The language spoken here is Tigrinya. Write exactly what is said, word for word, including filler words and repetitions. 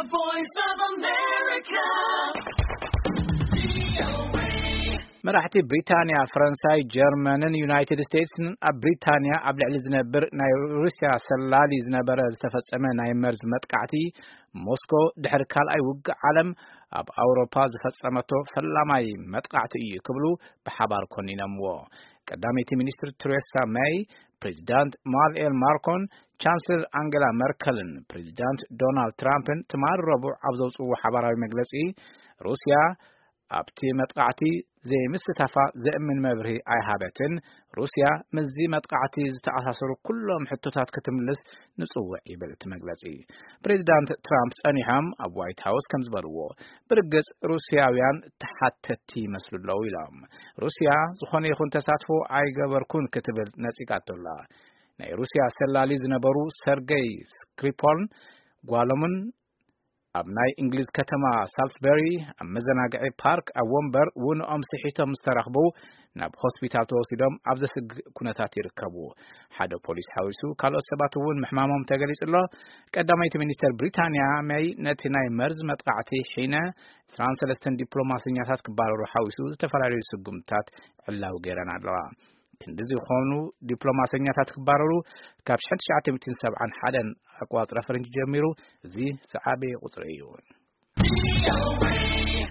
voice of America. መራሕቲ ብሪታንያ ፍራንሳይ ጀርመንን ዩናይትድ ስቴትስን ኣብ ብሪታንያ ኣብ ልዕሊ ዝነብር ናይ ሩስያ ሰላሊ ዝነበረ ዝተፈጸመ ናይ መርዝ መጥቃዕቲ ሞስኮ ድሕሪ ካልኣይ ውግእ ዓለም ኣብ ኣውሮፓ ዝፈጸመቶ ፈላማይ መጥቃዕቲ እዩ ክብሉ ብሓባር ኮኒነምዎ። ቀዳመይቲ ሚኒስትር ቴሬሳ ሜይ ፕሬዚዳንት ኢማኑኤል ማክሮን ቻንስለር አንጌላ ሜርከልን ፕሬዚዳንት ዶናልድ ትራምፕን ትማል ረቡዕ ኣብ ዘውፅዎ ሓባራዊ መግለጺ ሩስያ ኣብቲ መጥቃዕቲ ዘይምስታፋ ዘእምን መብርሂ ኣይሃበትን ሩስያ ምዚ መጥቃዕቲ ዝተኣሳሰሩ ኩሎም ሕቶታት ክትምልስ ንጽውዕ ይብል እቲ መግለጺ። ፕሬዚዳንት ትራምፕ ጸኒሖም ኣብ ዋይት ሃውስ ከም ዝበልዎ ብርግጽ ሩስያውያን ተሓተቲ ይመስሉለው ኢሎም ሩስያ ዝኾነ ይኹን ተሳትፎ ኣይገበርኩን ክትብል ነጺቃቶላ። ናይ ሩስያ ሰላሊ ዝነበሩ ሰርጌይ ስክሪፖል ጓሎምን ኣብ ናይ እንግሊዝ ከተማ ሳልስበሪ ኣብ መዘናግዒ ፓርክ ኣብ ወንበር ውንኦም ስሒቶም ዝተረኽቡ ናብ ሆስፒታል ተወሲዶም ኣብ ዘስግእ ኩነታት ይርከቡ። ሓደ ፖሊስ ሓዊሱ ካልኦት ሰባት እውን ምሕማሞም ተገሊጹሎ። ቀዳማይቲ ሚኒስትር ብሪታንያ ሜይ ነቲ ናይ መርዝ መጥቃዕቲ ሒነ عشرين وثلاثة ዲፕሎማስኛታት ክባረሩ ሓዊሱ ዝተፈላለዩ ስጉምታት ዕላው ገይረን ኣለዋ። ክንድዚ ኾኑ ዲፕሎማስኛታት ክባረሩ ካብ ألف وتسعمائة وسبعة وسبعين ኣቋጽረ ፈረንጂ ጀሚሩ እዚ ሰዓበ ቁጽሪ እዩ።